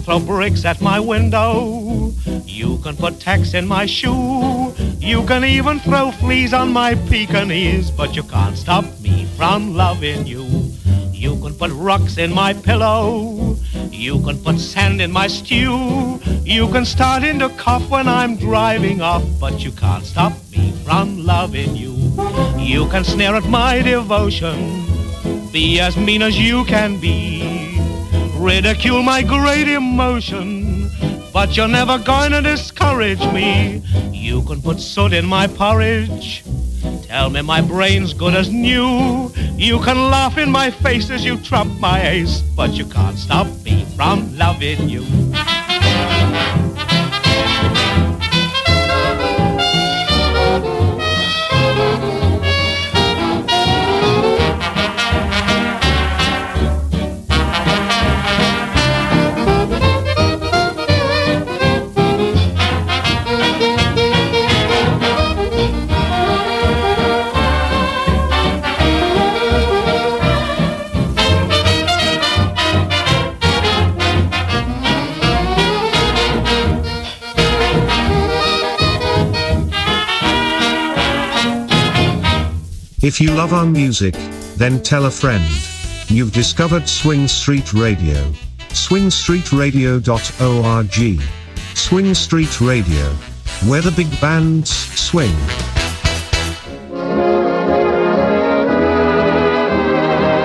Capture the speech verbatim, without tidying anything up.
throw bricks at my window. You can put tacks in my shoe. You can even throw fleas on my Pekingese, but you can't stop me from loving you. You can put rocks in my pillow. You can put sand in my stew. You can start in to cough when I'm driving off, but you can't stop me from loving you. You can sneer at my devotion, be as mean as you can be, ridicule my great emotion, but you're never gonna discourage me. You can put soot in my porridge, tell me my brain's good as new. You can laugh in my face as you trump my ace, but you can't stop me from loving you. If you love our music, then tell a friend. You've discovered Swing Street Radio. swing street radio dot org. Swing Street Radio, where the big bands swing.